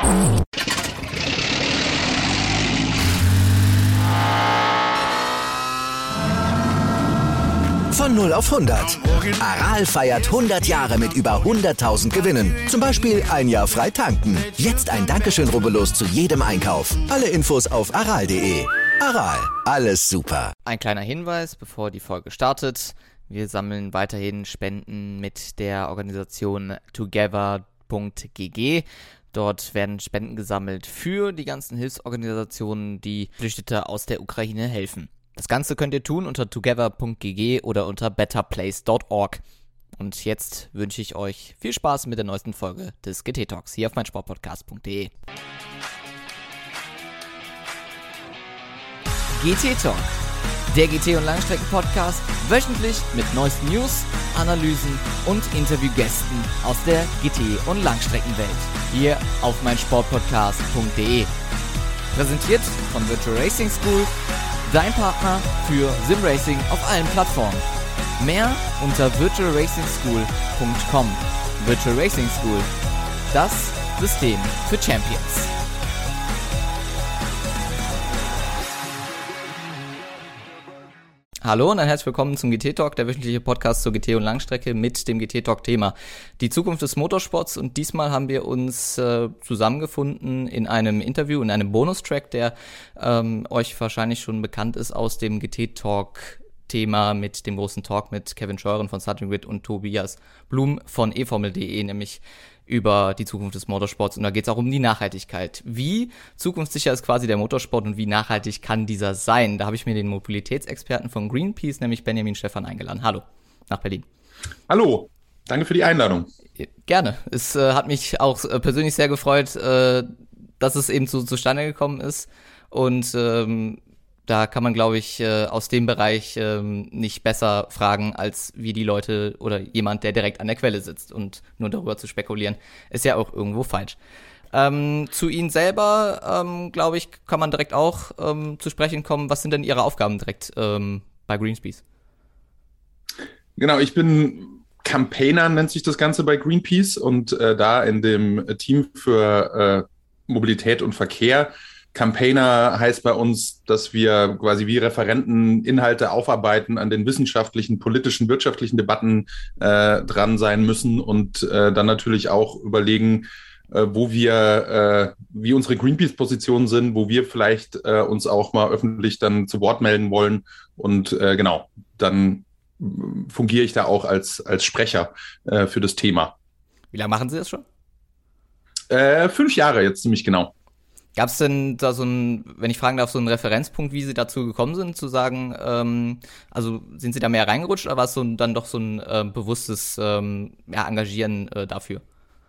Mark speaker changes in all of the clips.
Speaker 1: Von 0 auf 100. Aral feiert 100 Jahre mit über 100.000 Gewinnen. Zum Beispiel ein Jahr frei tanken. Jetzt ein Dankeschön, rubbellos zu jedem Einkauf. Alle Infos auf aral.de. Aral, alles super.
Speaker 2: Ein kleiner Hinweis, bevor die Folge startet. Wir sammeln weiterhin Spenden mit der Organisation together.gg. Dort werden Spenden gesammelt für die ganzen Hilfsorganisationen, die Flüchtete aus der Ukraine helfen. Das Ganze könnt ihr tun unter together.gg oder unter betterplace.org. Und jetzt wünsche ich euch viel Spaß mit der neuesten Folge des GT Talks hier auf meinsportpodcast.de. GT Talk, der GT- und Langstrecken-Podcast, wöchentlich mit neuesten News, Analysen und Interviewgästen aus der GT- und Langstreckenwelt. Hier auf meinsportpodcast.de. Präsentiert von Virtual Racing School, dein Partner für Simracing auf allen Plattformen. Mehr unter virtualracingschool.com. Virtual Racing School, das System für Champions. Hallo und ein herzlich willkommen zum GT Talk, der wöchentliche Podcast zur GT und Langstrecke mit dem GT Talk Thema die Zukunft des Motorsports. Und diesmal haben wir uns zusammengefunden in einem Interview, in einem Bonustrack, der euch wahrscheinlich schon bekannt ist aus dem GT Talk Thema mit dem großen Talk mit Kevin Scheuren von Starting Grid und Tobias Blum von eFormel.de, nämlich über die Zukunft des Motorsports. Und da geht es auch um die Nachhaltigkeit. Wie zukunftssicher ist quasi der Motorsport und wie nachhaltig kann dieser sein? Da habe ich mir den Mobilitätsexperten von Greenpeace, nämlich Benjamin Stephan, eingeladen. Hallo, nach Berlin.
Speaker 3: Hallo, danke für die Einladung.
Speaker 2: Gerne. Es hat mich auch persönlich sehr gefreut, dass es eben so zustande gekommen ist. Und da kann man, glaube ich, aus dem Bereich nicht besser fragen, als wie die Leute oder jemand, der direkt an der Quelle sitzt. Und nur darüber zu spekulieren, ist ja auch irgendwo falsch. Zu Ihnen selber, glaube ich, kann man direkt auch zu sprechen kommen. Was sind denn Ihre Aufgaben direkt bei Greenpeace?
Speaker 3: Genau, ich bin Campaigner, nennt sich das Ganze bei Greenpeace. Und da in dem Team für Mobilität und Verkehr. Campaigner heißt bei uns, dass wir quasi wie Referenten Inhalte aufarbeiten, an den wissenschaftlichen, politischen, wirtschaftlichen Debatten dran sein müssen und dann natürlich auch überlegen, wie unsere Greenpeace-Positionen sind, wo wir vielleicht uns auch mal öffentlich dann zu Wort melden wollen. Und genau, dann fungiere ich da auch als Sprecher für das Thema.
Speaker 2: Wie lange machen Sie das schon?
Speaker 3: 5 Jahre jetzt ziemlich genau.
Speaker 2: Gab es denn da so wenn ich fragen darf, so einen Referenzpunkt, wie Sie dazu gekommen sind, zu sagen, also sind Sie da mehr reingerutscht oder war es dann doch so ein bewusstes Engagieren dafür?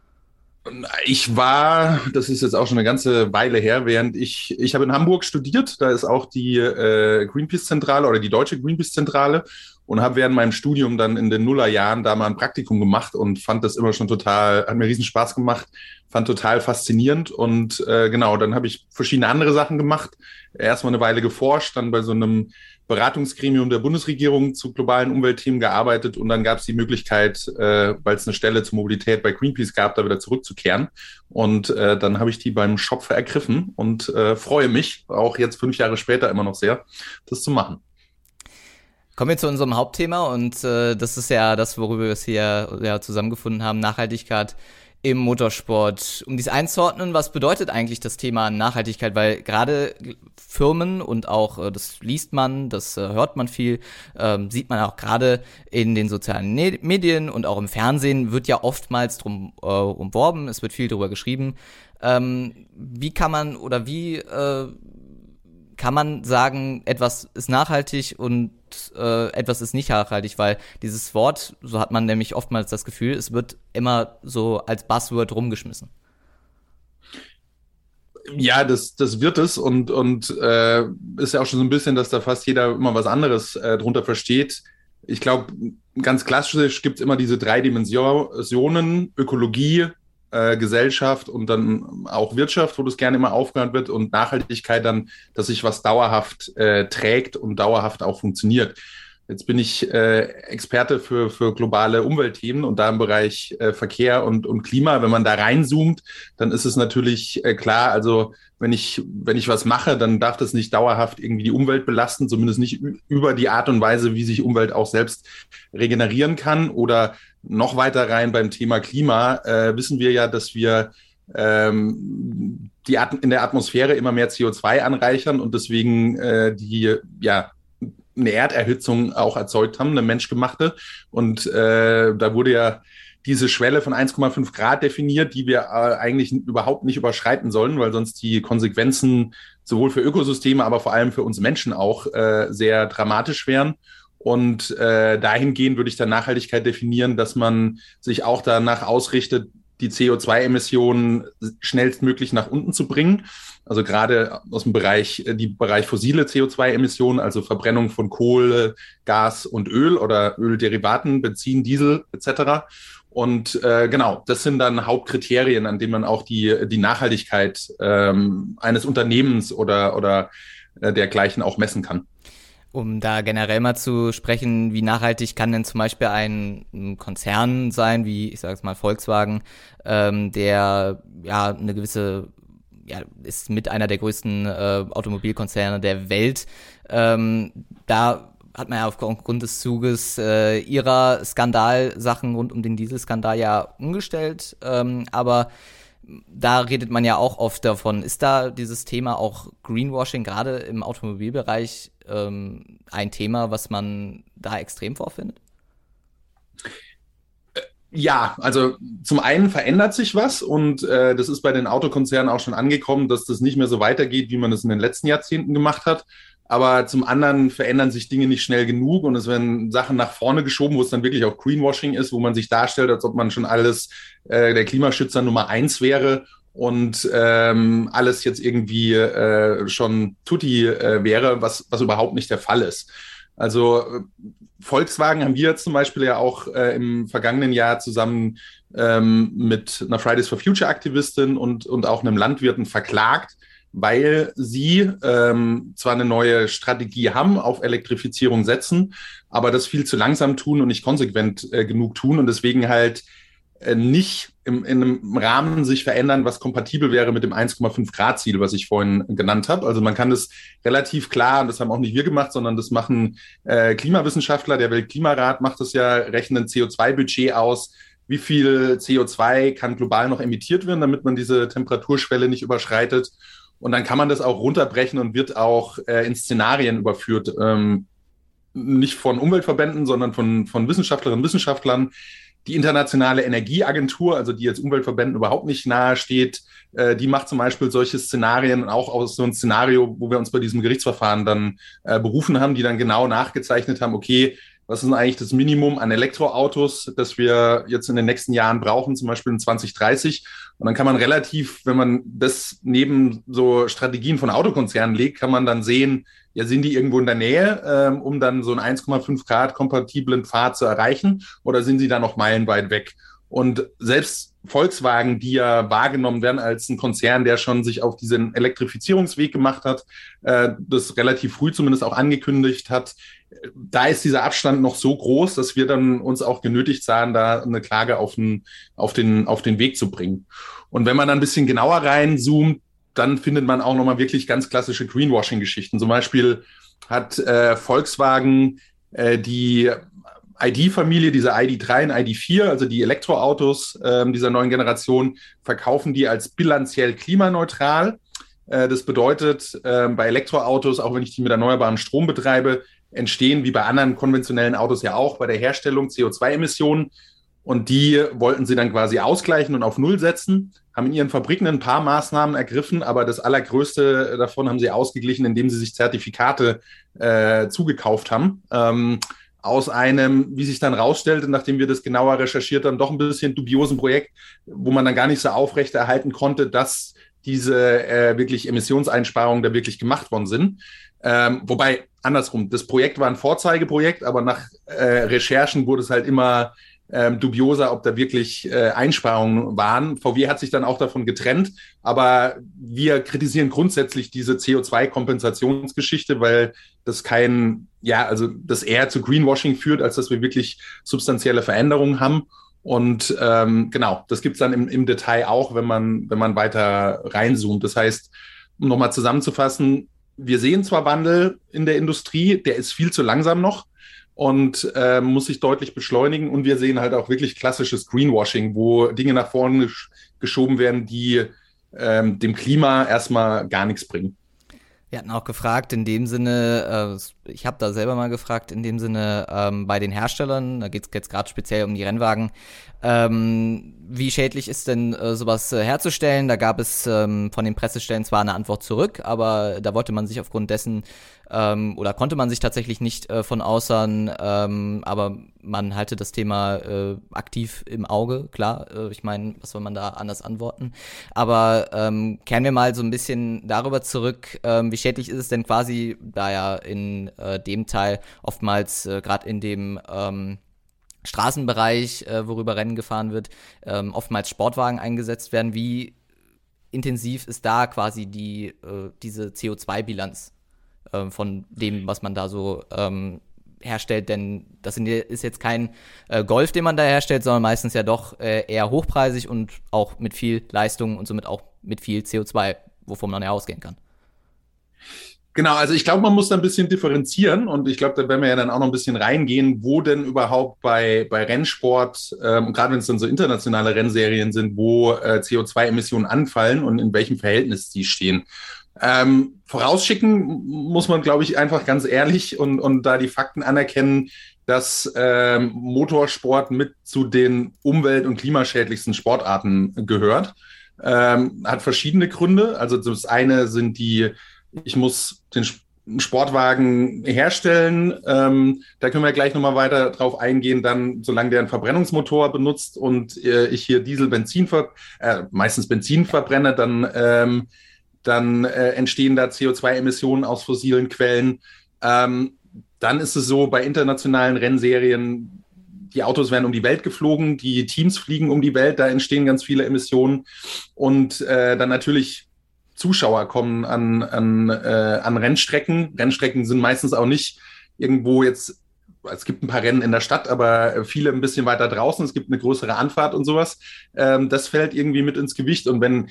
Speaker 3: Das ist jetzt auch schon eine ganze Weile her, ich habe in Hamburg studiert, da ist auch die Greenpeace-Zentrale oder die deutsche Greenpeace-Zentrale und habe während meinem Studium dann in den Nullerjahren da mal ein Praktikum gemacht und fand das immer schon hat mir riesen Spaß gemacht, fand total faszinierend und genau, dann habe ich verschiedene andere Sachen gemacht, erstmal eine Weile geforscht, dann bei so einem Beratungsgremium der Bundesregierung zu globalen Umweltthemen gearbeitet und dann gab es die Möglichkeit, weil es eine Stelle zur Mobilität bei Greenpeace gab, da wieder zurückzukehren und dann habe ich die beim Schopfe ergriffen und freue mich, auch jetzt 5 Jahre später immer noch sehr, das zu machen.
Speaker 2: Kommen wir zu unserem Hauptthema und das ist ja das, worüber wir es hier zusammengefunden haben, Nachhaltigkeit im Motorsport. Um dies einzuordnen, was bedeutet eigentlich das Thema Nachhaltigkeit? Weil gerade Firmen und auch, das liest man, das hört man viel, sieht man auch gerade in den sozialen Medien und auch im Fernsehen, wird ja oftmals drum umworben, es wird viel darüber geschrieben. Wie kann man sagen, etwas ist nachhaltig und etwas ist nicht nachhaltig, weil dieses Wort, so hat man nämlich oftmals das Gefühl, es wird immer so als Buzzword rumgeschmissen.
Speaker 3: Ja, das wird es und ist ja auch schon so ein bisschen, dass da fast jeder immer was anderes drunter versteht. Ich glaube, ganz klassisch gibt es immer diese 3 Dimensionen, Ökologie, Gesellschaft und dann auch Wirtschaft, wo das gerne immer aufgehört wird und Nachhaltigkeit dann, dass sich was dauerhaft trägt und dauerhaft auch funktioniert. Jetzt bin ich Experte für globale Umweltthemen und da im Bereich Verkehr und Klima. Wenn man da reinzoomt, dann ist es natürlich klar, also wenn ich was mache, dann darf das nicht dauerhaft irgendwie die Umwelt belasten, zumindest nicht über die Art und Weise, wie sich Umwelt auch selbst regenerieren kann. Oder noch weiter rein beim Thema Klima wissen wir ja, dass wir in der Atmosphäre immer mehr CO2 anreichern und deswegen eine Erderhitzung auch erzeugt haben, eine menschgemachte. Und da wurde ja diese Schwelle von 1,5 Grad definiert, die wir eigentlich überhaupt nicht überschreiten sollen, weil sonst die Konsequenzen sowohl für Ökosysteme, aber vor allem für uns Menschen auch sehr dramatisch wären. Und dahingehend würde ich dann Nachhaltigkeit definieren, dass man sich auch danach ausrichtet, die CO2-Emissionen schnellstmöglich nach unten zu bringen. Also gerade aus dem Bereich fossile CO2-Emissionen, also Verbrennung von Kohle, Gas und Öl oder Ölderivaten, Benzin, Diesel etc. Und genau, das sind dann Hauptkriterien, an denen man auch die Nachhaltigkeit eines Unternehmens oder dergleichen auch messen kann.
Speaker 2: Um da generell mal zu sprechen, wie nachhaltig kann denn zum Beispiel ein Konzern sein, wie ich sage es mal Volkswagen, der ja eine gewisse, ja, ist mit einer der größten Automobilkonzerne der Welt. Da hat man ja aufgrund des Zuges ihrer Skandalsachen rund um den Dieselskandal ja umgestellt, aber da redet man ja auch oft davon. Ist da dieses Thema auch Greenwashing gerade im Automobilbereich ein Thema, was man da extrem vorfindet?
Speaker 3: Ja, also zum einen verändert sich was und das ist bei den Autokonzernen auch schon angekommen, dass das nicht mehr so weitergeht, wie man es in den letzten Jahrzehnten gemacht hat. Aber zum anderen verändern sich Dinge nicht schnell genug und es werden Sachen nach vorne geschoben, wo es dann wirklich auch Greenwashing ist, wo man sich darstellt, als ob man schon alles der Klimaschützer Nummer 1 wäre und alles jetzt irgendwie schon tutti wäre, was überhaupt nicht der Fall ist. Also Volkswagen haben wir zum Beispiel ja auch im vergangenen Jahr zusammen mit einer Fridays for Future Aktivistin und auch einem Landwirten verklagt, weil sie zwar eine neue Strategie haben, auf Elektrifizierung setzen, aber das viel zu langsam tun und nicht konsequent genug tun und deswegen halt nicht in einem Rahmen sich verändern, was kompatibel wäre mit dem 1,5 Grad Ziel, was ich vorhin genannt habe. Also man kann das relativ klar, und das haben auch nicht wir gemacht, sondern das machen Klimawissenschaftler, der Weltklimarat macht das ja, rechnen CO2-Budget aus, wie viel CO2 kann global noch emittiert werden, damit man diese Temperaturschwelle nicht überschreitet. Und dann kann man das auch runterbrechen und wird auch in Szenarien überführt. Nicht von Umweltverbänden, sondern von Wissenschaftlerinnen und Wissenschaftlern. Die Internationale Energieagentur, also die jetzt Umweltverbänden überhaupt nicht nahe steht, die macht zum Beispiel solche Szenarien, auch aus so einem Szenario, wo wir uns bei diesem Gerichtsverfahren dann berufen haben, die dann genau nachgezeichnet haben, okay, was ist denn eigentlich das Minimum an Elektroautos, das wir jetzt in den nächsten Jahren brauchen, zum Beispiel in 2030. Und dann kann man relativ, wenn man das neben so Strategien von Autokonzernen legt, kann man dann sehen, ja, sind die irgendwo in der Nähe, um dann so einen 1,5 Grad kompatiblen Pfad zu erreichen, oder sind sie da noch meilenweit weg? Und selbst Volkswagen, die ja wahrgenommen werden als ein Konzern, der schon sich auf diesen Elektrifizierungsweg gemacht hat, das relativ früh zumindest auch angekündigt hat, da ist dieser Abstand noch so groß, dass wir dann uns auch genötigt sahen, da eine Klage auf den Weg zu bringen. Und wenn man dann ein bisschen genauer reinzoomt, dann findet man auch nochmal wirklich ganz klassische Greenwashing-Geschichten. Zum Beispiel hat Volkswagen die ID-Familie, diese ID3 und ID4, also die Elektroautos dieser neuen Generation, verkaufen die als bilanziell klimaneutral. Das bedeutet, bei Elektroautos, auch wenn ich die mit erneuerbarem Strom betreibe, entstehen wie bei anderen konventionellen Autos ja auch bei der Herstellung CO2-Emissionen. Und die wollten sie dann quasi ausgleichen und auf Null setzen, haben in ihren Fabriken ein paar Maßnahmen ergriffen, aber das Allergrößte davon haben sie ausgeglichen, indem sie sich Zertifikate zugekauft haben. Aus einem, wie sich dann rausstellte, nachdem wir das genauer recherchiert haben, doch ein bisschen dubiosen Projekt, wo man dann gar nicht so aufrechterhalten konnte, dass diese wirklich Emissionseinsparungen da wirklich gemacht worden sind. Wobei, andersrum, das Projekt war ein Vorzeigeprojekt, aber nach Recherchen wurde es halt immer dubioser, ob da wirklich Einsparungen waren. VW hat sich dann auch davon getrennt, aber wir kritisieren grundsätzlich diese CO2-Kompensationsgeschichte, weil das das eher zu Greenwashing führt, als dass wir wirklich substanzielle Veränderungen haben. Und genau, das gibt's dann im Detail auch, wenn man weiter reinzoomt. Das heißt, um nochmal zusammenzufassen, wir sehen zwar Wandel in der Industrie, der ist viel zu langsam noch und muss sich deutlich beschleunigen. Und wir sehen halt auch wirklich klassisches Greenwashing, wo Dinge nach vorne geschoben werden, die dem Klima erstmal gar nichts bringen.
Speaker 2: Wir hatten auch gefragt, in dem Sinne, ich habe da selber mal gefragt, in dem Sinne bei den Herstellern, da geht es jetzt gerade speziell um die Rennwagen, wie schädlich ist denn sowas herzustellen? Da gab es von den Pressestellen zwar eine Antwort zurück, aber da wollte man sich aufgrund dessen oder konnte man sich tatsächlich nicht von äußern, aber man halte das Thema aktiv im Auge, klar, ich meine, was soll man da anders antworten, aber kehren wir mal so ein bisschen darüber zurück, wie schädlich ist es denn quasi, da ja in dem Teil oftmals gerade in dem Straßenbereich, worüber Rennen gefahren wird, oftmals Sportwagen eingesetzt werden, wie intensiv ist da quasi diese CO2-Bilanz von dem, was man da so herstellt, denn das ist jetzt kein Golf, den man da herstellt, sondern meistens ja doch eher hochpreisig und auch mit viel Leistung und somit auch mit viel CO2, wovon man ja ausgehen kann.
Speaker 3: Genau, also ich glaube, man muss da ein bisschen differenzieren und ich glaube, da werden wir ja dann auch noch ein bisschen reingehen, wo denn überhaupt bei Rennsport, und gerade wenn es dann so internationale Rennserien sind, wo CO2-Emissionen anfallen und in welchem Verhältnis die stehen. Vorausschicken muss man, glaube ich, einfach ganz ehrlich und da die Fakten anerkennen, dass Motorsport mit zu den umwelt- und klimaschädlichsten Sportarten gehört. Hat verschiedene Gründe. Also das eine sind ich muss den Sportwagen herstellen. Da können wir gleich nochmal weiter drauf eingehen. Dann, solange der einen Verbrennungsmotor benutzt und ich hier meistens Benzin verbrenne, dann entstehen da CO2-Emissionen aus fossilen Quellen. Dann ist es so, bei internationalen Rennserien, die Autos werden um die Welt geflogen, die Teams fliegen um die Welt, da entstehen ganz viele Emissionen. Und dann natürlich Zuschauer kommen an Rennstrecken. Rennstrecken sind meistens auch nicht irgendwo jetzt, es gibt ein paar Rennen in der Stadt, aber viele ein bisschen weiter draußen. Es gibt eine größere Anfahrt und sowas. Das fällt irgendwie mit ins Gewicht. Und wenn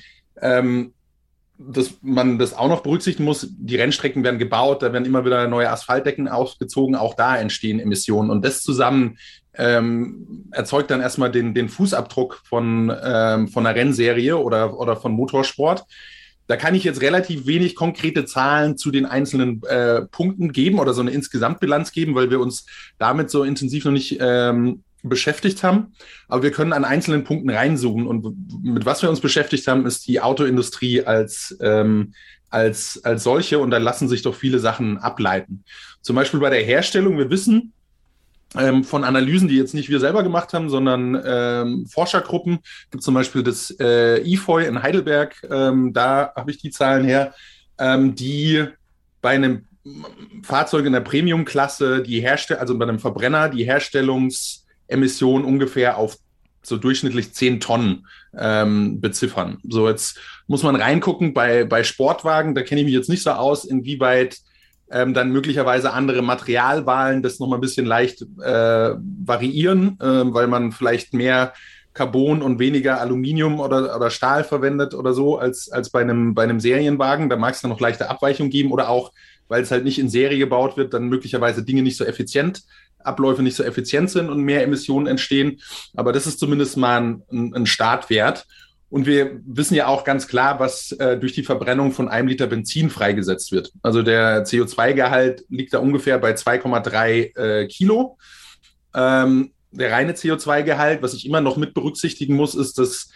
Speaker 3: man das auch noch berücksichtigen muss, die Rennstrecken werden gebaut, da werden immer wieder neue Asphaltdecken aufgezogen, auch da entstehen Emissionen. Und das zusammen erzeugt dann erstmal den Fußabdruck von einer Rennserie oder von Motorsport. Da kann ich jetzt relativ wenig konkrete Zahlen zu den einzelnen Punkten geben oder so eine Insgesamtbilanz geben, weil wir uns damit so intensiv noch nicht beschäftigt haben. Aber wir können an einzelnen Punkten reinzoomen. Und mit was wir uns beschäftigt haben, ist die Autoindustrie als solche. Und da lassen sich doch viele Sachen ableiten. Zum Beispiel bei der Herstellung. Wir wissen von Analysen, die jetzt nicht wir selber gemacht haben, sondern Forschergruppen, gibt zum Beispiel das IFOI in Heidelberg, da habe ich die Zahlen her, die bei einem Fahrzeug in der Premium-Klasse, also bei einem Verbrenner, die Herstellungsemission ungefähr auf so durchschnittlich 10 Tonnen beziffern. So, jetzt muss man reingucken bei Sportwagen, da kenne ich mich jetzt nicht so aus, inwieweit dann möglicherweise andere Materialwahlen das nochmal ein bisschen leicht variieren, weil man vielleicht mehr Carbon und weniger Aluminium oder Stahl verwendet oder so als bei einem Serienwagen. Da mag es dann noch leichte Abweichungen geben oder auch, weil es halt nicht in Serie gebaut wird, dann möglicherweise Abläufe nicht so effizient sind und mehr Emissionen entstehen. Aber das ist zumindest mal ein Startwert. Und wir wissen ja auch ganz klar, was durch die Verbrennung von 1 Liter Benzin freigesetzt wird. Also der CO2-Gehalt liegt da ungefähr bei 2,3 Kilo. Der reine CO2-Gehalt, was ich immer noch mit berücksichtigen muss, ist, dass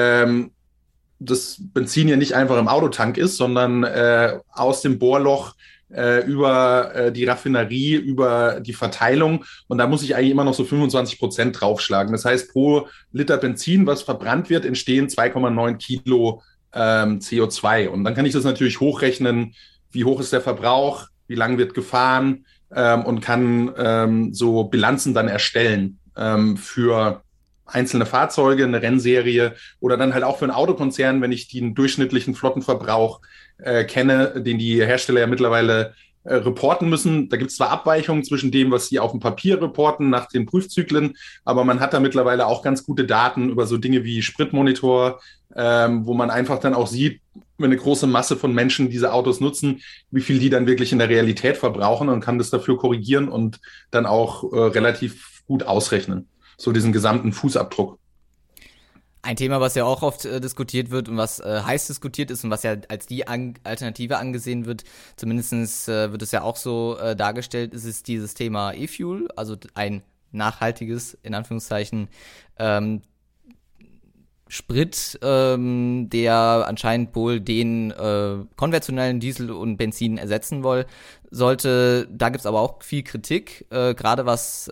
Speaker 3: das Benzin ja nicht einfach im Autotank ist, sondern aus dem Bohrloch über die Raffinerie, über die Verteilung. Und da muss ich eigentlich immer noch so 25% draufschlagen. Das heißt, pro Liter Benzin, was verbrannt wird, entstehen 2,9 Kilo CO2. Und dann kann ich das natürlich hochrechnen, wie hoch ist der Verbrauch, wie lang wird gefahren und kann so Bilanzen dann erstellen. für einzelne Fahrzeuge, eine Rennserie oder dann halt auch für einen Autokonzern, wenn ich den durchschnittlichen Flottenverbrauch kenne, den die Hersteller ja mittlerweile reporten müssen. Da gibt es zwar Abweichungen zwischen dem, was sie auf dem Papier reporten nach den Prüfzyklen, aber man hat da mittlerweile auch ganz gute Daten über so Dinge wie Spritmonitor, wo man einfach dann auch sieht, wenn eine große Masse von Menschen diese Autos nutzen, wie viel die dann wirklich in der Realität verbrauchen und kann das dafür korrigieren und dann auch relativ gut ausrechnen. So diesen gesamten Fußabdruck.
Speaker 2: Ein Thema, was ja auch oft diskutiert wird und was heiß diskutiert ist und was ja als die Alternative angesehen wird, zumindest wird es ja auch so dargestellt, ist dieses Thema E-Fuel, also ein nachhaltiges, in Anführungszeichen, Sprit, der anscheinend wohl den konventionellen Diesel und Benzin ersetzen sollte. Da gibt's aber auch viel Kritik, gerade was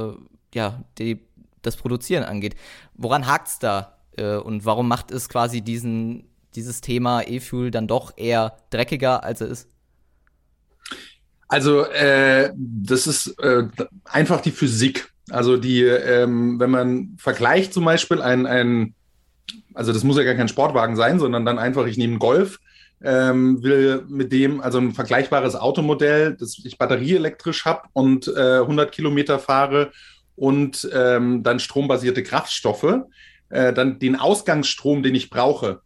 Speaker 2: das Produzieren angeht. Woran hakt's da? Und warum macht es quasi dieses Thema E-Fuel dann doch eher dreckiger, als er ist?
Speaker 3: Also das ist einfach die Physik. Also wenn man vergleicht zum Beispiel also das muss ja gar kein Sportwagen sein, sondern dann einfach, ich nehme einen Golf, will mit dem, also ein vergleichbares Automodell, das ich batterieelektrisch habe und 100 Kilometer fahre und dann strombasierte Kraftstoffe, dann den Ausgangsstrom, den ich brauche,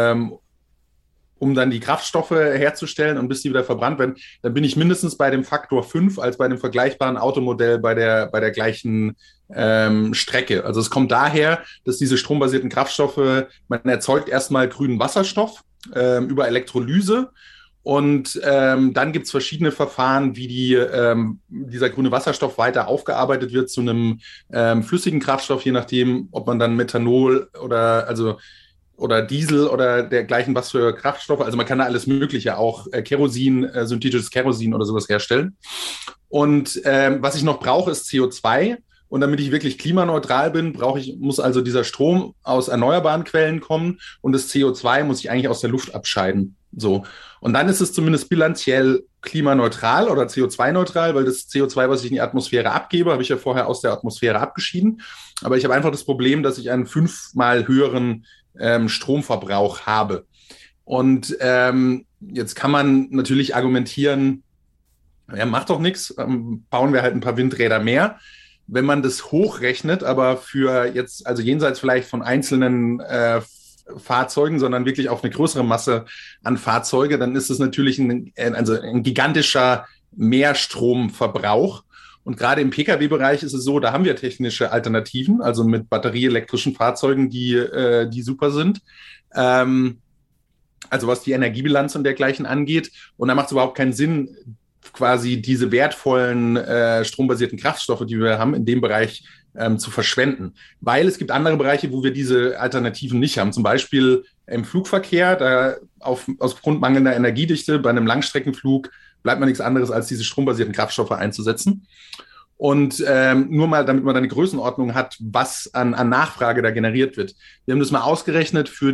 Speaker 3: um dann die Kraftstoffe herzustellen und bis die wieder verbrannt werden, dann bin ich mindestens bei dem Faktor 5 als bei dem vergleichbaren Automodell bei der gleichen Strecke. Also es kommt daher, dass diese strombasierten Kraftstoffe, man erzeugt erstmal grünen Wasserstoff über Elektrolyse und dann gibt es verschiedene Verfahren, wie dieser grüne Wasserstoff weiter aufgearbeitet wird zu einem flüssigen Kraftstoff, je nachdem, ob man dann Methanol oder Diesel oder dergleichen was für Kraftstoffe. Also man kann da alles Mögliche, auch Kerosin, synthetisches Kerosin oder sowas herstellen. Und was ich noch brauche, ist CO2. Und damit ich wirklich klimaneutral bin, muss also dieser Strom aus erneuerbaren Quellen kommen und das CO2 muss ich eigentlich aus der Luft abscheiden. So. Und dann ist es zumindest bilanziell klimaneutral oder CO2-neutral, weil das CO2, was ich in die Atmosphäre abgebe, habe ich ja vorher aus der Atmosphäre abgeschieden. Aber ich habe einfach das Problem, dass ich einen 5-mal höheren Stromverbrauch habe. Und jetzt kann man natürlich argumentieren, ja, macht doch nichts, bauen wir halt ein paar Windräder mehr. Wenn man das hochrechnet, aber für jetzt, also jenseits vielleicht von einzelnen Fahrzeugen, sondern wirklich auf eine größere Masse an Fahrzeuge, dann ist es natürlich ein gigantischer Mehrstromverbrauch. Und gerade im Pkw-Bereich ist es so, da haben wir technische Alternativen, also mit batterieelektrischen Fahrzeugen, die super sind. Also was die Energiebilanz und dergleichen angeht. Und da macht es überhaupt keinen Sinn, quasi diese wertvollen strombasierten Kraftstoffe, die wir haben, in dem Bereich zu verschwenden. Weil es gibt andere Bereiche, wo wir diese Alternativen nicht haben. Zum Beispiel im Flugverkehr, da aufgrund mangelnder Energiedichte bei einem Langstreckenflug bleibt man nichts anderes, als diese strombasierten Kraftstoffe einzusetzen. Und nur mal, damit man da eine Größenordnung hat, was an Nachfrage da generiert wird. Wir haben das mal ausgerechnet für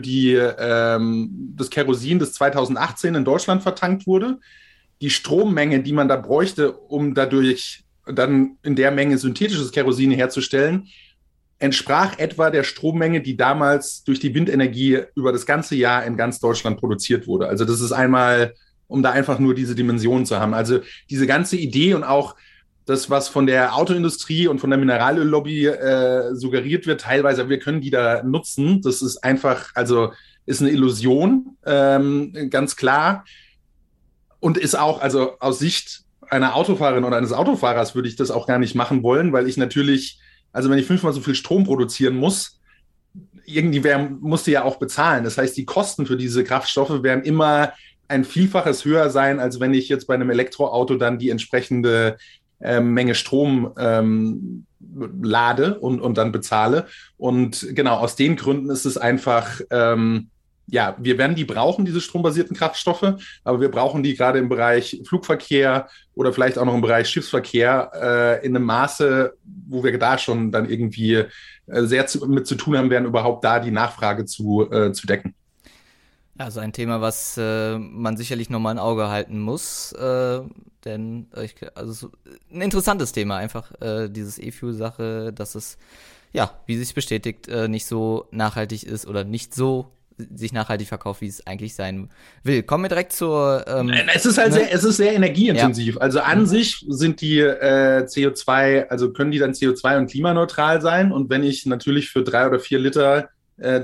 Speaker 3: das Kerosin, das 2018 in Deutschland vertankt wurde. Die Strommenge, die man da bräuchte, um dadurch dann in der Menge synthetisches Kerosin herzustellen, entsprach etwa der Strommenge, die damals durch die Windenergie über das ganze Jahr in ganz Deutschland produziert wurde. Also das ist einmal, um da einfach nur diese Dimension zu haben. Also diese ganze Idee und auch das, was von der Autoindustrie und von der Mineralöllobby suggeriert wird, teilweise, wir können die da nutzen. Das ist einfach, also ist eine Illusion, ganz klar. Und ist auch, also aus Sicht einer Autofahrerin oder eines Autofahrers würde ich das auch gar nicht machen wollen, weil ich natürlich, also wenn ich 5-mal so viel Strom produzieren muss, musste ja auch bezahlen. Das heißt, die Kosten für diese Kraftstoffe werden immer ein Vielfaches höher sein, als wenn ich jetzt bei einem Elektroauto dann die entsprechende Menge Strom lade und dann bezahle. Und genau, aus den Gründen ist es einfach, wir werden die brauchen, diese strombasierten Kraftstoffe, aber wir brauchen die gerade im Bereich Flugverkehr oder vielleicht auch noch im Bereich Schiffsverkehr in einem Maße, wo wir da schon dann irgendwie sehr mit zu tun haben werden, überhaupt da die Nachfrage zu decken.
Speaker 2: Also ein Thema, was man sicherlich nochmal ein Auge halten muss, denn ein interessantes Thema einfach, dieses E-Fuel-Sache, dass es, ja, wie sich bestätigt, nicht so nachhaltig ist oder nicht so sich nachhaltig verkauft, wie es eigentlich sein will. Kommen wir direkt zur...
Speaker 3: es ist halt es ist sehr energieintensiv. Ja. Also an sich sind die CO2, also können die dann CO2 und klimaneutral sein. Und wenn ich natürlich für 3 oder 4 Liter für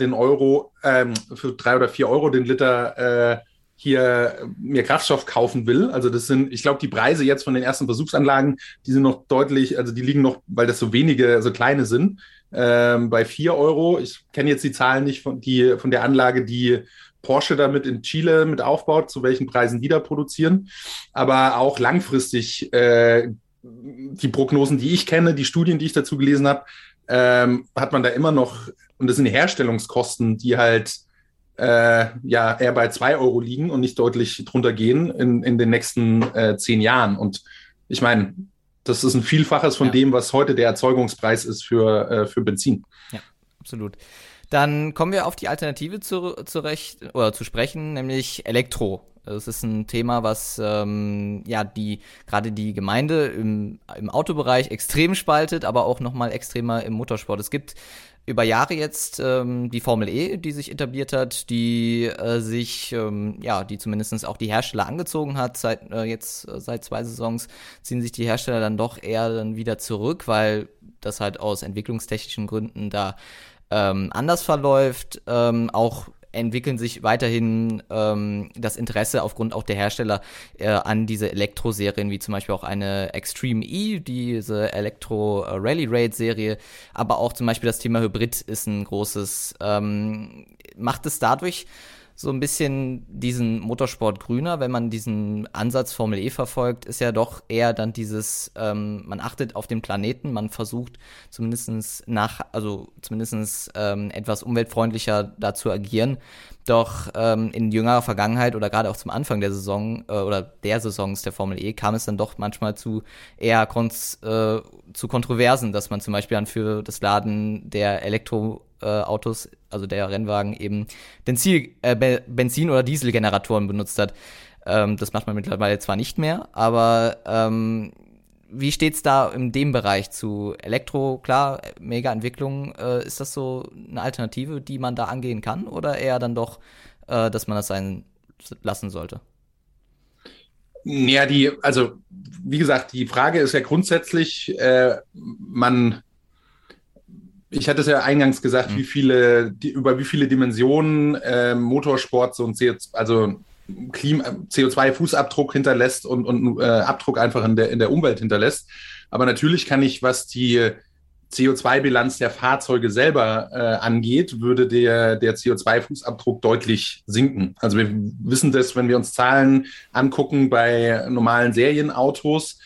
Speaker 3: 3 oder 4 Euro den Liter hier mir Kraftstoff kaufen will, also das sind, ich glaube, die Preise jetzt von den ersten Versuchsanlagen, die sind noch deutlich, also die liegen noch, weil das so wenige, so kleine sind, bei 4 Euro. Ich kenne jetzt die Zahlen nicht von der Anlage, die Porsche damit in Chile mit aufbaut, zu welchen Preisen die da produzieren. Aber auch langfristig die Prognosen, die ich kenne, die Studien, die ich dazu gelesen habe, hat man da immer noch, und das sind die Herstellungskosten, die halt eher bei 2 Euro liegen und nicht deutlich drunter gehen in den nächsten 10 Jahren. Und ich meine, das ist ein Vielfaches von dem, was heute der Erzeugungspreis ist für Benzin.
Speaker 2: Ja, absolut. Dann kommen wir auf die Alternative zu sprechen, nämlich Elektro. Das ist ein Thema, was gerade die Gemeinde im Autobereich extrem spaltet, aber auch nochmal extremer im Motorsport. Es gibt über Jahre jetzt die Formel E, die sich etabliert hat, die die zumindest auch die Hersteller angezogen hat. Seit 2 Saisons ziehen sich die Hersteller dann doch eher dann wieder zurück, weil das halt aus entwicklungstechnischen Gründen da anders verläuft. Auch entwickeln sich weiterhin das Interesse aufgrund auch der Hersteller an diese Elektro-Serien, wie zum Beispiel auch eine Extreme E, diese Elektro-Rally-Raid-Serie, aber auch zum Beispiel das Thema Hybrid ist ein großes, macht es dadurch so ein bisschen diesen Motorsport grüner, wenn man diesen Ansatz Formel E verfolgt, ist ja doch eher dann dieses, man achtet auf den Planeten, man versucht zumindest etwas umweltfreundlicher da zu agieren. Doch in jüngerer Vergangenheit oder gerade auch zum Anfang der Saison oder der Saisons der Formel E kam es dann doch manchmal zu Kontroversen, dass man zum Beispiel dann für das Laden der Elektroautos, also der Rennwagen, eben Benzin- oder Dieselgeneratoren benutzt hat. Das macht man mittlerweile zwar nicht mehr, aber wie steht's da in dem Bereich zu Elektro? Klar, mega Entwicklung. Ist das so eine Alternative, die man da angehen kann? Oder eher dann doch, dass man das sein lassen sollte?
Speaker 3: Ja, wie gesagt, die Frage ist ja grundsätzlich, ich hatte es ja eingangs gesagt, über wie viele Dimensionen Motorsport so ein CO2-Fußabdruck hinterlässt und Abdruck einfach in der Umwelt hinterlässt. Aber natürlich kann ich, was die CO2-Bilanz der Fahrzeuge selber angeht, würde der CO2-Fußabdruck deutlich sinken. Also wir wissen das, wenn wir uns Zahlen angucken bei normalen Serienautos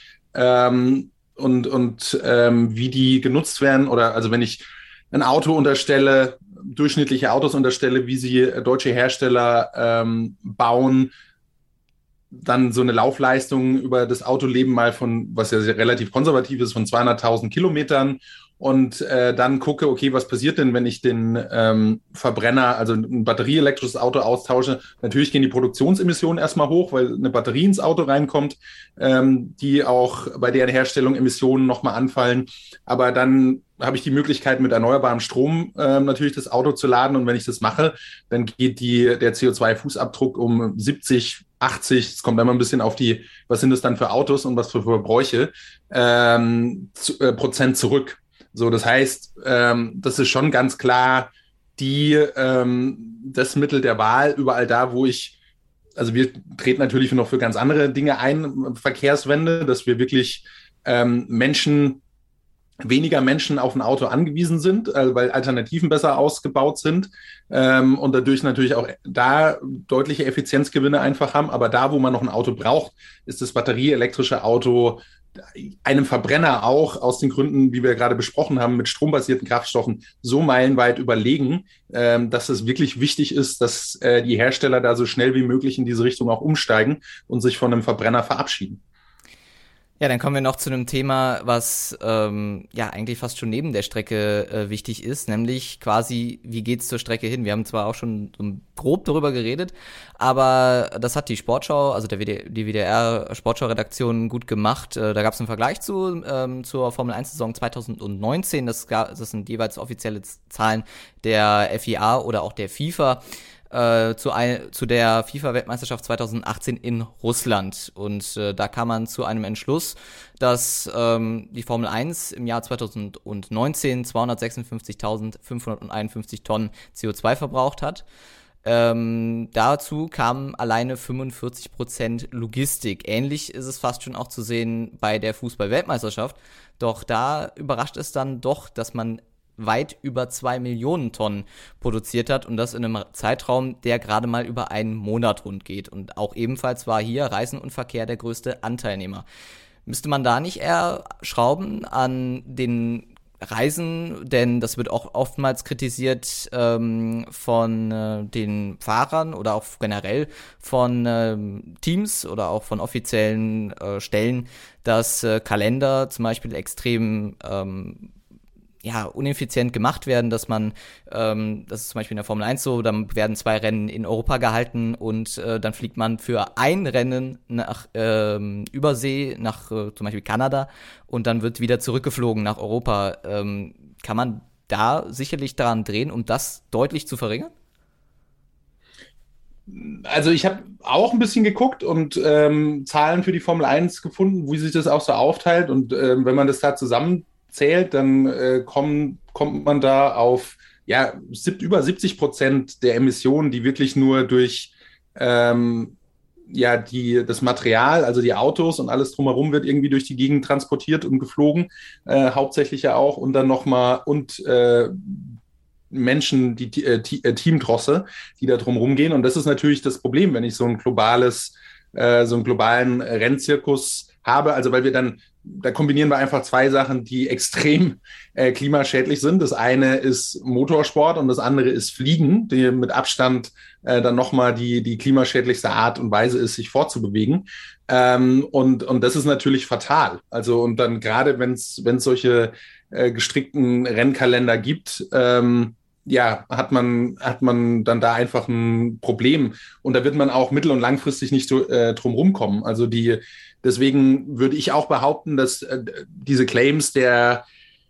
Speaker 3: wie die genutzt werden, oder also wenn ich ein Auto unterstelle, durchschnittliche Autos unterstelle, wie sie deutsche Hersteller bauen, dann so eine Laufleistung über das Autoleben mal von, was ja relativ konservativ ist, von 200.000 Kilometern und dann gucke, okay, was passiert denn, wenn ich den Verbrenner, also ein batterieelektrisches Auto austausche? Natürlich gehen die Produktionsemissionen erstmal hoch, weil eine Batterie ins Auto reinkommt, die auch bei deren Herstellung Emissionen nochmal anfallen. Aber dann habe ich die Möglichkeit, mit erneuerbarem Strom natürlich das Auto zu laden. Und wenn ich das mache, dann geht der CO2-Fußabdruck um 70, 80, es kommt immer ein bisschen auf was sind das dann für Autos und was für Verbräuche, Prozent zurück. So, das heißt, das ist schon ganz klar das Mittel der Wahl überall da, wo wir treten natürlich noch für ganz andere Dinge ein, Verkehrswende, dass wir wirklich weniger Menschen auf ein Auto angewiesen sind, weil Alternativen besser ausgebaut sind und dadurch natürlich auch da deutliche Effizienzgewinne einfach haben. Aber da, wo man noch ein Auto braucht, ist das batterieelektrische Auto einem Verbrenner auch aus den Gründen, wie wir gerade besprochen haben, mit strombasierten Kraftstoffen so meilenweit überlegen, dass es wirklich wichtig ist, dass die Hersteller da so schnell wie möglich in diese Richtung auch umsteigen und sich von einem Verbrenner verabschieden.
Speaker 2: Ja, dann kommen wir noch zu einem Thema, was eigentlich fast schon neben der Strecke wichtig ist, nämlich quasi, wie geht's zur Strecke hin? Wir haben zwar auch schon so grob darüber geredet, aber das hat die Sportschau, also die WDR-Sportschau-Redaktion gut gemacht. Da gab es einen Vergleich zur Formel-1-Saison 2019. Das sind jeweils offizielle Zahlen der FIA oder auch der FIFA. Zu der FIFA-Weltmeisterschaft 2018 in Russland. Und da kam man zu einem Entschluss, dass die Formel 1 im Jahr 2019 256.551 Tonnen CO2 verbraucht hat. Dazu kamen alleine 45% Logistik. Ähnlich ist es fast schon auch zu sehen bei der Fußball-Weltmeisterschaft. Doch da überrascht es dann doch, dass man weit über 2 Millionen Tonnen produziert hat und das in einem Zeitraum, der gerade mal über einen Monat rund geht. Und auch ebenfalls war hier Reisen und Verkehr der größte Anteilnehmer. Müsste man da nicht eher schrauben an den Reisen, denn das wird auch oftmals kritisiert von den Fahrern oder auch generell von Teams oder auch von offiziellen Stellen, dass Kalender zum Beispiel extrem uneffizient gemacht werden, dass das ist zum Beispiel in der Formel 1 so, dann werden 2 Rennen in Europa gehalten und dann fliegt man für ein Rennen nach Übersee, nach zum Beispiel Kanada und dann wird wieder zurückgeflogen nach Europa. Kann man da sicherlich daran drehen, um das deutlich zu verringern?
Speaker 3: Also ich habe auch ein bisschen geguckt und Zahlen für die Formel 1 gefunden, wie sich das auch so aufteilt und wenn man das da zusammenzählt, dann kommt man da auf über 70% der Emissionen, die wirklich nur durch das Material, also die Autos und alles drumherum wird irgendwie durch die Gegend transportiert und geflogen, hauptsächlich ja auch und dann nochmal Menschen, die Teamtrosse, die da drum rumgehen. Und das ist natürlich das Problem, wenn ich so einen globalen Rennzirkus habe, also weil da kombinieren wir einfach 2 Sachen, die extrem klimaschädlich sind. Das eine ist Motorsport und das andere ist Fliegen, die mit Abstand dann nochmal die klimaschädlichste Art und Weise ist, sich fortzubewegen. Und das ist natürlich fatal. Also und dann gerade, wenn es solche gestrickten Rennkalender gibt, hat man dann da einfach ein Problem. Und da wird man auch mittel- und langfristig nicht drum rumkommen. Also deswegen würde ich auch behaupten, dass diese Claims der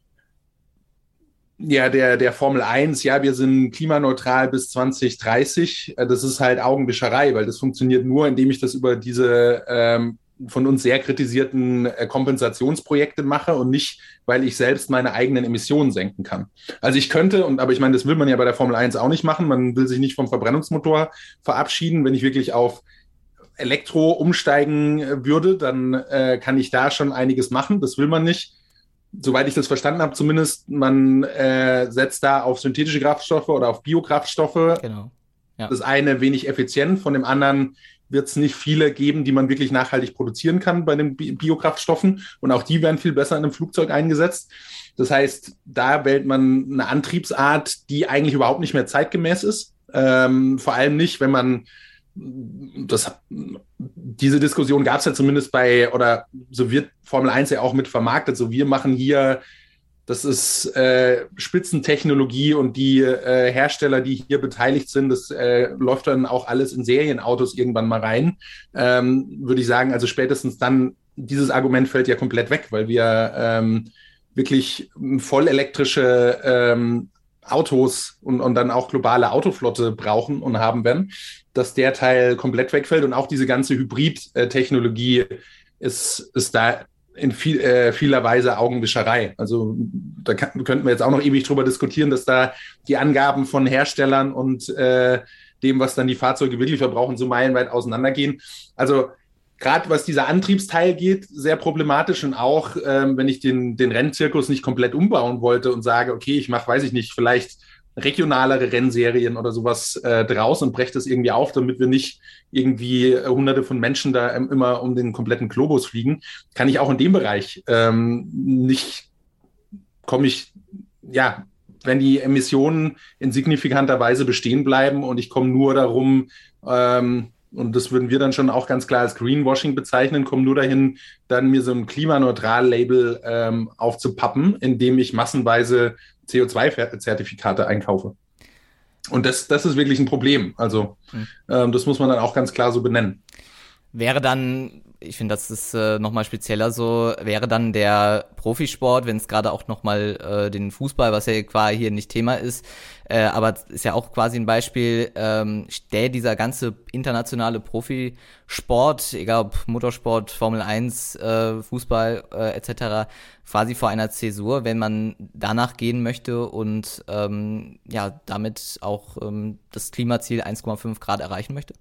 Speaker 3: Formel 1, wir sind klimaneutral bis 2030, das ist halt Augenwischerei, weil das funktioniert nur, indem ich das über diese von uns sehr kritisierten Kompensationsprojekte mache und nicht, weil ich selbst meine eigenen Emissionen senken kann. Also ich könnte, aber ich meine, das will man ja bei der Formel 1 auch nicht machen, man will sich nicht vom Verbrennungsmotor verabschieden. Wenn ich wirklich auf Elektro umsteigen würde, dann kann ich da schon einiges machen. Das will man nicht. Soweit ich das verstanden habe, zumindest, man setzt da auf synthetische Kraftstoffe oder auf Biokraftstoffe.
Speaker 2: Genau. Ja.
Speaker 3: Das eine wenig effizient, von dem anderen wird es nicht viele geben, die man wirklich nachhaltig produzieren kann bei den Biokraftstoffen. Und auch die werden viel besser in einem Flugzeug eingesetzt. Das heißt, da wählt man eine Antriebsart, die eigentlich überhaupt nicht mehr zeitgemäß ist. Vor allem nicht, wenn man diese Diskussion gab es ja zumindest oder so wird Formel 1 ja auch mit vermarktet. So, wir machen hier, das ist Spitzentechnologie und die Hersteller, die hier beteiligt sind, das läuft dann auch alles in Serienautos irgendwann mal rein. Würde ich sagen, also spätestens dann, dieses Argument fällt ja komplett weg, weil wir wirklich vollelektrische Autos und dann auch globale Autoflotte brauchen und haben werden, dass der Teil komplett wegfällt und auch diese ganze Hybrid-Technologie ist da in vieler Weise Augenwischerei. Also da könnten wir jetzt auch noch ewig drüber diskutieren, dass da die Angaben von Herstellern und dem, was dann die Fahrzeuge wirklich verbrauchen, so meilenweit auseinandergehen. Also gerade was dieser Antriebsteil geht, sehr problematisch und auch, wenn ich den Rennzirkus nicht komplett umbauen wollte und sage, okay, ich mache, weiß ich nicht, vielleicht regionalere Rennserien oder sowas draus und breche das irgendwie auf, damit wir nicht irgendwie hunderte von Menschen da immer um den kompletten Globus fliegen, kann ich auch in dem Bereich wenn die Emissionen in signifikanter Weise bestehen bleiben und ich komme nur darum, und das würden wir dann schon auch ganz klar als Greenwashing bezeichnen, komme nur dahin, dann mir so ein Klimaneutral-Label aufzupappen, indem ich massenweise CO2-Zertifikate einkaufe. Und das ist wirklich ein Problem. Also das muss man dann auch ganz klar so benennen.
Speaker 2: Wäre dann, ich finde, das ist nochmal spezieller so, wäre dann der Profisport, wenn es gerade auch nochmal den Fußball, was ja quasi hier nicht Thema ist, aber ist ja auch quasi ein Beispiel, stellt dieser ganze internationale Profisport, egal ob Motorsport, Formel 1, Fußball etc., quasi vor einer Zäsur, wenn man danach gehen möchte und damit auch das Klimaziel 1,5 Grad erreichen möchte?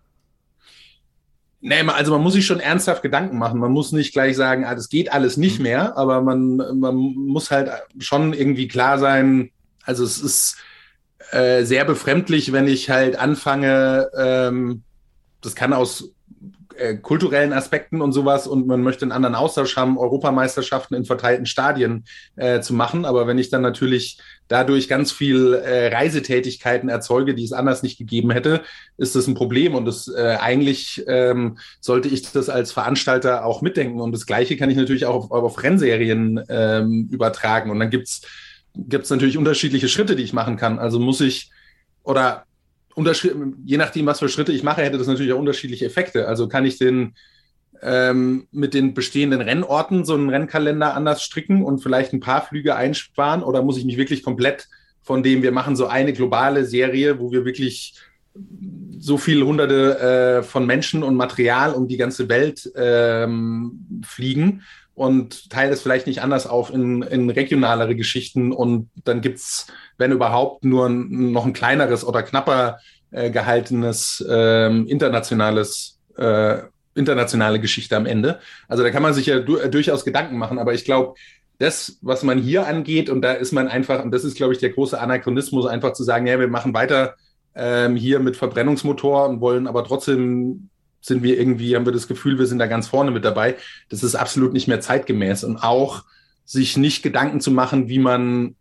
Speaker 3: Nee, also man muss sich schon ernsthaft Gedanken machen. Man muss nicht gleich sagen, das geht alles nicht mehr, aber man muss halt schon irgendwie klar sein, also es ist sehr befremdlich, wenn ich halt anfange, das kann aus kulturellen Aspekten und sowas und man möchte einen anderen Austausch haben, Europameisterschaften in verteilten Stadien zu machen. Aber wenn ich dann natürlich dadurch ganz viel Reisetätigkeiten erzeuge, die es anders nicht gegeben hätte, ist das ein Problem. Und das eigentlich sollte ich das als Veranstalter auch mitdenken. Und das Gleiche kann ich natürlich auch auf Rennserien übertragen. Und dann gibt's natürlich unterschiedliche Schritte, die ich machen kann. Also muss ich oder je nachdem, was für Schritte ich mache, hätte das natürlich auch unterschiedliche Effekte. Also kann ich mit den bestehenden Rennorten so einen Rennkalender anders stricken und vielleicht ein paar Flüge einsparen oder muss ich mich wirklich komplett von dem, wir machen so eine globale Serie, wo wir wirklich so viele Hunderte von Menschen und Material um die ganze Welt fliegen und teile es vielleicht nicht anders auf in regionalere Geschichten und dann gibt's, wenn überhaupt, nur noch ein kleineres oder knapper gehaltenes internationale Geschichte am Ende. Also da kann man sich ja durchaus Gedanken machen, aber ich glaube, das, was man hier angeht, und da ist man einfach, und das ist, glaube ich, der große Anachronismus, einfach zu sagen, ja, wir machen weiter hier mit Verbrennungsmotor und wollen aber trotzdem haben wir das Gefühl, wir sind da ganz vorne mit dabei. Das ist absolut nicht mehr zeitgemäß. Und auch sich nicht Gedanken zu machen, wie man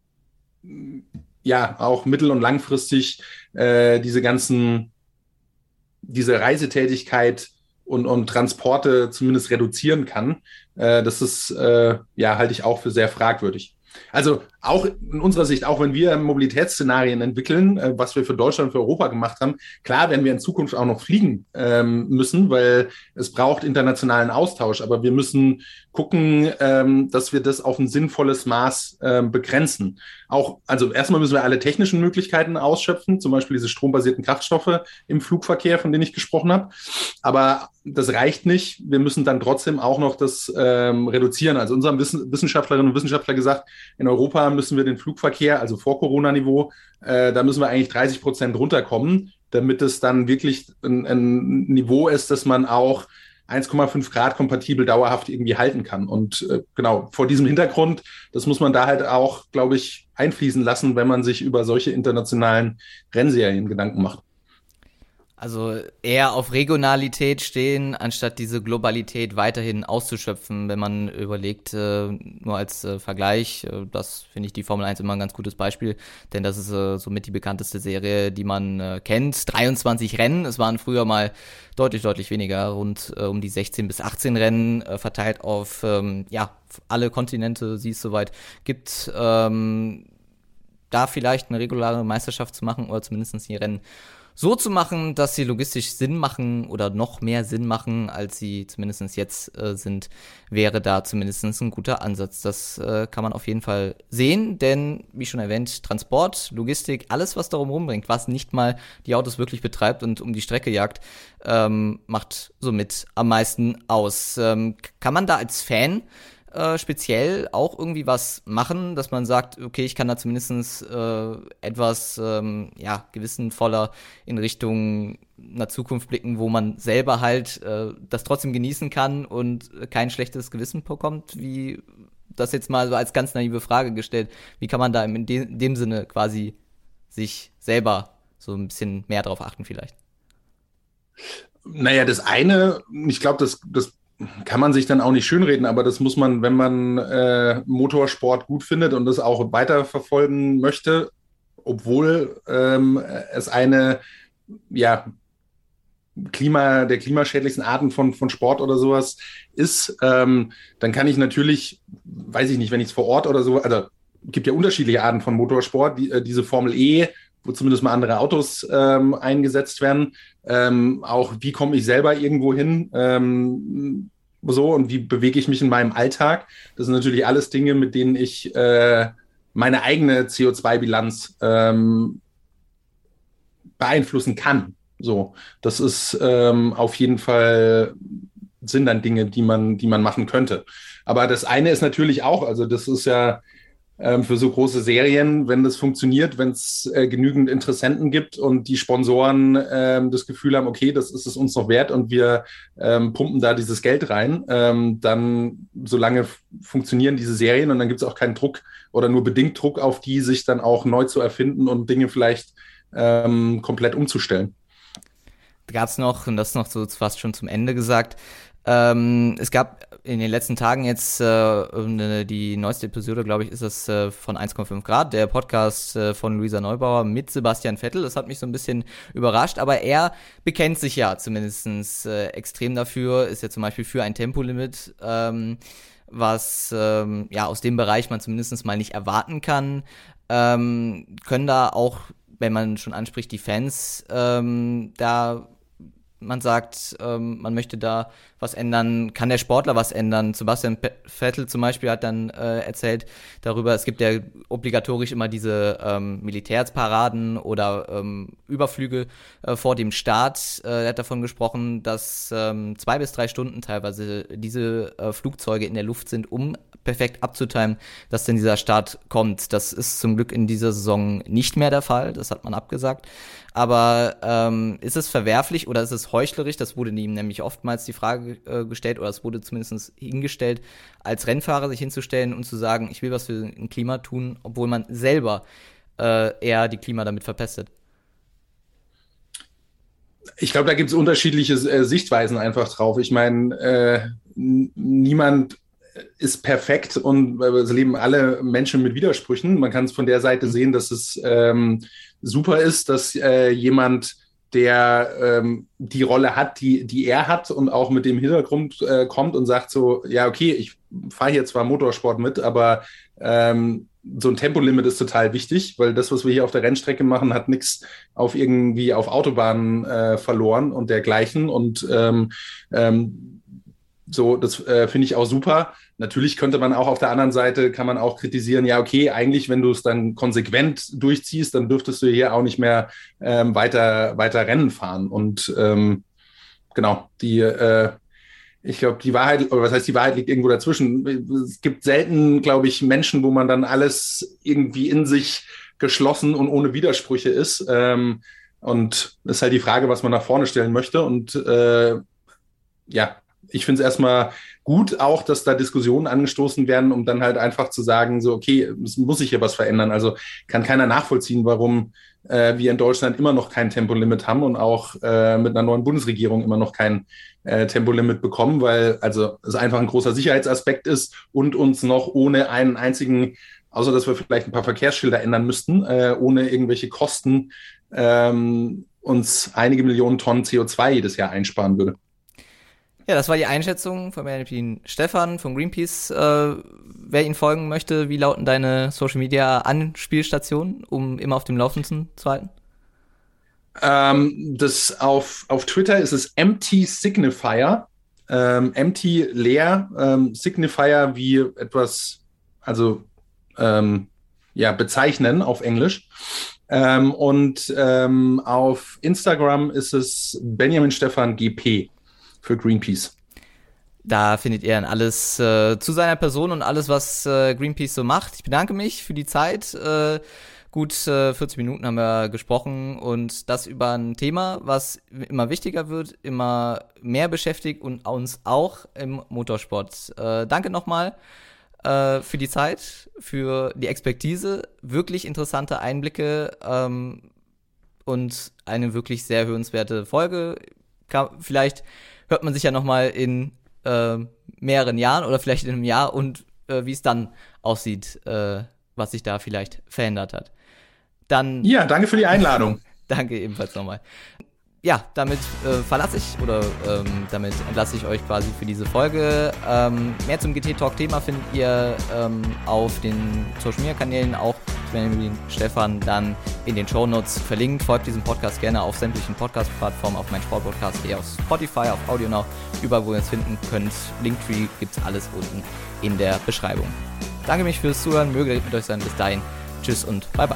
Speaker 3: ja auch mittel- und langfristig diese Reisetätigkeit und Transporte zumindest reduzieren kann. Das ist, halte ich auch für sehr fragwürdig. Also auch in unserer Sicht, auch wenn wir Mobilitätsszenarien entwickeln, was wir für Deutschland und für Europa gemacht haben, klar werden wir in Zukunft auch noch fliegen müssen, weil es braucht internationalen Austausch. Aber wir müssen gucken, dass wir das auf ein sinnvolles Maß begrenzen. Also erstmal müssen wir alle technischen Möglichkeiten ausschöpfen, zum Beispiel diese strombasierten Kraftstoffe im Flugverkehr, von denen ich gesprochen habe. Aber das reicht nicht. Wir müssen dann trotzdem auch noch das reduzieren. Also unseren Wissenschaftlerinnen und Wissenschaftler gesagt, in Europa müssen wir den Flugverkehr, also vor Corona-Niveau, da müssen wir eigentlich 30% runterkommen, damit es dann wirklich ein Niveau ist, dass man auch 1,5 Grad kompatibel dauerhaft irgendwie halten kann. Und genau, vor diesem Hintergrund, das muss man da halt auch, glaube ich, einfließen lassen, wenn man sich über solche internationalen Rennserien Gedanken macht.
Speaker 2: Also eher auf Regionalität stehen, anstatt diese Globalität weiterhin auszuschöpfen, wenn man überlegt, nur als Vergleich, das finde ich die Formel 1 immer ein ganz gutes Beispiel, denn das ist somit die bekannteste Serie, die man kennt. 23 Rennen, es waren früher mal deutlich weniger, rund um die 16 bis 18 Rennen, verteilt auf alle Kontinente, sie es soweit gibt, da vielleicht eine reguläre Meisterschaft zu machen oder zumindest die Rennen so zu machen, dass sie logistisch Sinn machen oder noch mehr Sinn machen, als sie zumindest jetzt sind, wäre da zumindest ein guter Ansatz. Das kann man auf jeden Fall sehen, denn, wie schon erwähnt, Transport, Logistik, alles, was darum rumbringt, was nicht mal die Autos wirklich betreibt und um die Strecke jagt, macht somit am meisten aus. Kann man da als Fan speziell auch irgendwie was machen, dass man sagt, okay, ich kann da zumindest etwas gewissenvoller in Richtung einer Zukunft blicken, wo man selber halt das trotzdem genießen kann und kein schlechtes Gewissen bekommt, wie das jetzt mal so als ganz naive Frage gestellt. Wie kann man da in dem Sinne quasi sich selber so ein bisschen mehr drauf achten vielleicht?
Speaker 3: Naja, das eine, ich glaube, das kann man sich dann auch nicht schönreden, aber das muss man, wenn man Motorsport gut findet und das auch weiterverfolgen möchte, obwohl es eine der klimaschädlichsten Arten von Sport oder sowas ist, dann kann ich natürlich, weiß ich nicht, wenn ich es vor Ort oder so, also gibt ja unterschiedliche Arten von Motorsport, diese Formel E, wo zumindest mal andere Autos eingesetzt werden, auch wie komme ich selber irgendwo hin, so, und wie bewege ich mich in meinem Alltag. Das sind natürlich alles Dinge, mit denen ich meine eigene CO2-Bilanz beeinflussen kann. So, das ist auf jeden Fall, sind dann Dinge, die man machen könnte. Aber das eine ist natürlich auch, also das ist ja für so große Serien, wenn das funktioniert, wenn es genügend Interessenten gibt und die Sponsoren das Gefühl haben, okay, das ist es uns noch wert und wir pumpen da dieses Geld rein, dann solange funktionieren diese Serien und dann gibt es auch keinen Druck oder nur bedingt Druck auf die, sich dann auch neu zu erfinden und Dinge vielleicht komplett umzustellen.
Speaker 2: Gab es noch, und das noch so fast schon zum Ende gesagt, es gab in den letzten Tagen jetzt die neueste Episode, glaube ich, ist das von 1,5 Grad, der Podcast von Luisa Neubauer mit Sebastian Vettel. Das hat mich so ein bisschen überrascht, aber er bekennt sich ja zumindest extrem dafür, ist ja zum Beispiel für ein Tempolimit, was aus dem Bereich man zumindest mal nicht erwarten kann. Können da auch, wenn man schon anspricht, die Fans da, man sagt, man möchte da was ändern, kann der Sportler was ändern? Sebastian Vettel zum Beispiel hat dann erzählt darüber, es gibt ja obligatorisch immer diese Militärsparaden oder Überflüge vor dem Start. Er hat davon gesprochen, dass 2 bis 3 Stunden teilweise diese Flugzeuge in der Luft sind, um perfekt abzutimen, dass denn dieser Start kommt. Das ist zum Glück in dieser Saison nicht mehr der Fall, das hat man abgesagt. Aber ist es verwerflich oder ist es heuchlerisch? Das wurde ihm nämlich oftmals die Frage gestellt, oder es wurde zumindest hingestellt, als Rennfahrer sich hinzustellen und zu sagen, ich will was für ein Klima tun, obwohl man selber eher die Klima damit verpestet. Ich
Speaker 3: glaube, da gibt es unterschiedliche Sichtweisen einfach drauf. Ich meine, niemand ist perfekt und es leben alle Menschen mit Widersprüchen. Man kann es von der Seite sehen, dass es super ist, dass jemand, der die Rolle hat, die er hat und auch mit dem Hintergrund kommt und sagt so, ja, okay, ich fahre hier zwar Motorsport mit, aber so ein Tempolimit ist total wichtig, weil das, was wir hier auf der Rennstrecke machen, hat nichts auf Autobahnen verloren und dergleichen. Und so, das finde ich auch super. Natürlich könnte man auch auf der anderen Seite, kann man auch kritisieren, ja, okay, eigentlich, wenn du es dann konsequent durchziehst, dann dürftest du hier auch nicht mehr weiter Rennen fahren. Und genau, ich glaube, die Wahrheit, oder was heißt, die Wahrheit liegt irgendwo dazwischen. Es gibt selten, glaube ich, Menschen, wo man dann alles irgendwie in sich geschlossen und ohne Widersprüche ist. Und das ist halt die Frage, was man nach vorne stellen möchte. Und ja, ich finde es erstmal gut auch, dass da Diskussionen angestoßen werden, um dann halt einfach zu sagen, so, okay, es muss sich hier was verändern. Also kann keiner nachvollziehen, warum wir in Deutschland immer noch kein Tempolimit haben und auch mit einer neuen Bundesregierung immer noch kein Tempolimit bekommen, weil also es einfach ein großer Sicherheitsaspekt ist und uns noch ohne einen einzigen, außer dass wir vielleicht ein paar Verkehrsschilder ändern müssten, ohne irgendwelche Kosten uns einige Millionen Tonnen CO2 jedes Jahr einsparen würde.
Speaker 2: Ja, das war die Einschätzung von Benjamin Stephan von Greenpeace. Wer Ihnen folgen möchte, wie lauten deine Social-Media-Anspielstationen, um immer auf dem Laufenden zu halten?
Speaker 3: Das auf Twitter ist es Empty Signifier. Empty leer, Signifier wie etwas, also bezeichnen auf Englisch. Und auf Instagram ist es Benjamin Stephan GP. Für Greenpeace.
Speaker 2: Da findet ihr dann alles zu seiner Person und alles, was Greenpeace so macht. Ich bedanke mich für die Zeit. Gut 40 Minuten haben wir gesprochen und das über ein Thema, was immer wichtiger wird, immer mehr beschäftigt und uns auch im Motorsport. Danke nochmal für die Zeit, für die Expertise, wirklich interessante Einblicke und eine wirklich sehr hörenswerte Folge. Vielleicht hört man sich ja nochmal in mehreren Jahren oder vielleicht in einem Jahr und wie es dann aussieht, was sich da vielleicht verändert hat. Dann,
Speaker 3: ja, danke für die Einladung.
Speaker 2: Danke ebenfalls nochmal. Ja, damit verlasse ich oder damit entlasse ich euch quasi für diese Folge. Mehr zum GT-Talk-Thema findet ihr auf den Social-Media-Kanälen, auch wenn Stefan dann in den Shownotes verlinkt. Folgt diesem Podcast gerne auf sämtlichen Podcast-Plattformen, auf meinsportpodcast.de, auf Spotify, auf AudioNow, überall, wo ihr es finden könnt. Linktree gibt's alles unten in der Beschreibung. Danke mich fürs Zuhören, möge mit euch sein. Bis dahin, tschüss und bye bye.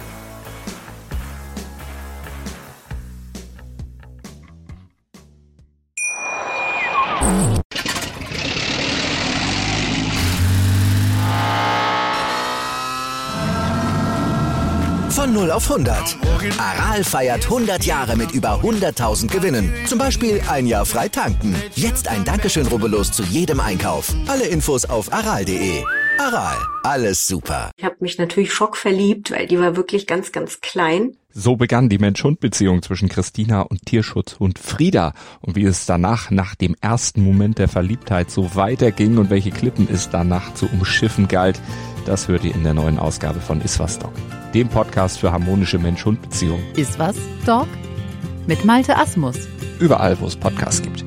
Speaker 1: Von 0 auf 100. Aral feiert 100 Jahre mit über 100.000 Gewinnen. Zum Beispiel ein Jahr frei tanken. Jetzt ein Dankeschön, rubbellos zu jedem Einkauf. Alle Infos auf aral.de. Aral, alles super.
Speaker 4: Ich habe mich natürlich schockverliebt, weil die war wirklich ganz, ganz klein.
Speaker 5: So begann die Mensch-Hund-Beziehung zwischen Christina und Tierschutzhund Frieda. Und wie es danach, nach dem ersten Moment der Verliebtheit, so weiterging und welche Klippen es danach zu umschiffen galt, das hört ihr in der neuen Ausgabe von Iswas Dog, dem Podcast für harmonische Mensch-Hund-Beziehungen.
Speaker 6: Iswas Dog? Mit Malte Asmus.
Speaker 5: Überall, wo es Podcasts gibt.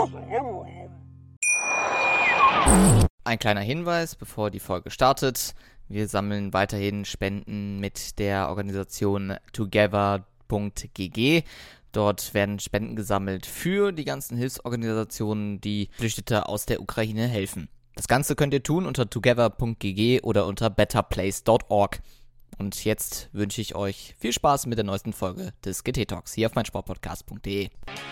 Speaker 2: Ein kleiner Hinweis, bevor die Folge startet. Wir sammeln weiterhin Spenden mit der Organisation together.gg. Dort werden Spenden gesammelt für die ganzen Hilfsorganisationen, die Flüchtete aus der Ukraine helfen. Das Ganze könnt ihr tun unter together.gg oder unter betterplace.org. Und jetzt wünsche ich euch viel Spaß mit der neuesten Folge des GT Talks hier auf meinsportpodcast.de.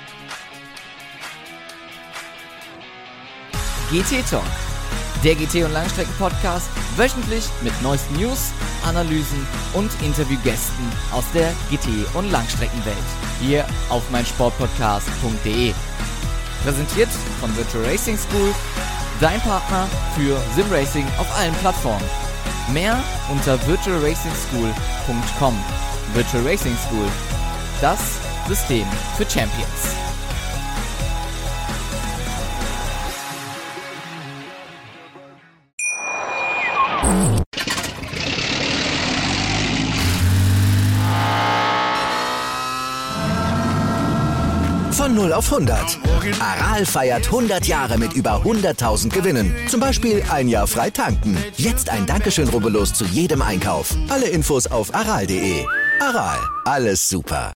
Speaker 2: GT Talk, der GT- und Langstrecken-Podcast, wöchentlich mit neuesten News, Analysen und Interviewgästen aus der GT- und Langstreckenwelt. Hier auf meinsportpodcast.de. Präsentiert von Virtual Racing School, dein Partner für Simracing auf allen Plattformen. Mehr unter virtualracingschool.com. Virtual Racing School, das System für Champions.
Speaker 1: Von 0 auf 100. Aral feiert 100 Jahre mit über 100.000 Gewinnen. Zum Beispiel ein Jahr frei tanken. Jetzt ein Dankeschön, rubbellos zu jedem Einkauf. Alle Infos auf aral.de. Aral, alles super.